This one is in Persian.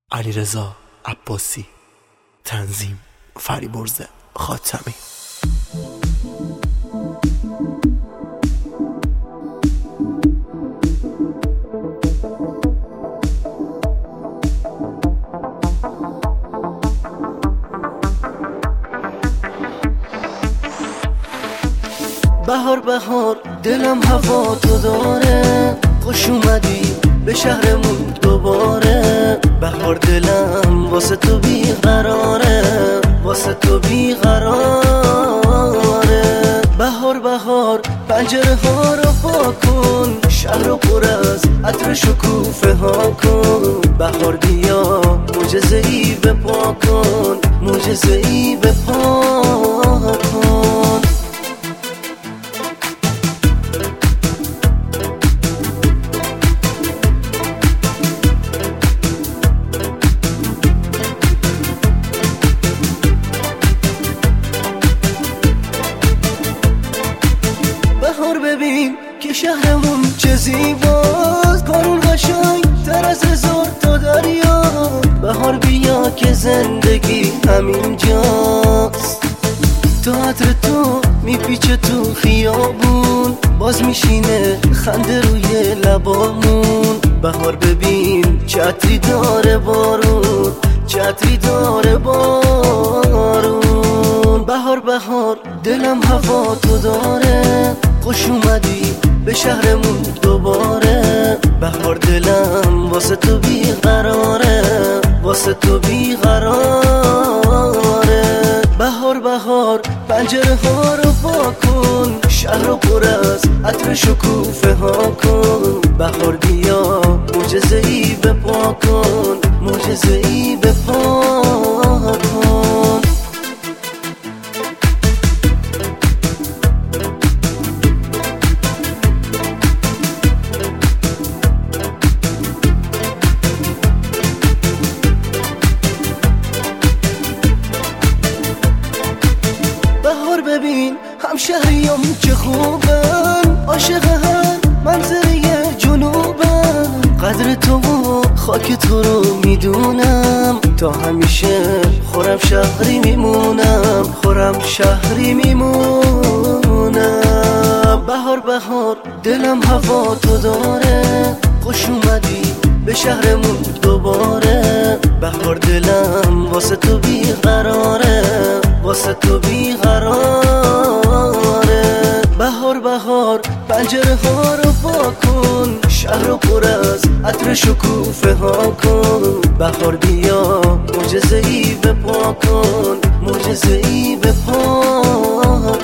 علیرضا عباسی، تنظیم فریبرز خاتمی. بهار بهار دلم هوا تو داره، خوش اومدی به شهرمون دوباره. بهار دلم واسه تو بیقراره، واسه تو بیقراره. بهار بهار پنجره ها رو پاک کن، شهر رو پر از عطر شکوفه ها کن. بهار بیا معجزه ای به پا کن، معجزه ای به پا کن. بهار ببین که شهرمون چه زیباست، کارون قشنگ تر از هزار تا دریا. بهار بیا که زندگی همین جاست، تا عطر تو میپیچه تو خیابون، باز میشینه خنده روی لبامون. بهار ببین چه عطری داره بارون، چه عطری داره بارون. بهار بهار دلم هوا تو داره، خوش اومدی به شهرمون دوباره. بهار دلم واسه تو بیقراره، واسه تو بیقراره. بهار بهار پنجره ها رو پاک کن، شهر رو پر از عطر شکوفه ها کن. بهار بیا معجزه ای به پا کن، معجزه ای به پا کن. بهار ببین همشهریام چه خوبن، عاشق هم منظره جنوبن. قدر تو و خاک تو رو میدونم، تا همیشه خورم شهری میمونم، خورم شهری میمونم. بهار بهار دلم هوا تو داره، خوش اومدی به شهرمون دوباره. بهار دلم واسه تو بیقراره، واسه تو بیقراره. بهار بهار پنجره ها رو پاک کن، شهر رو پر از عطر شکوفه ها کن. بهار بیا معجزه ای به پا کن، معجزه ای به پا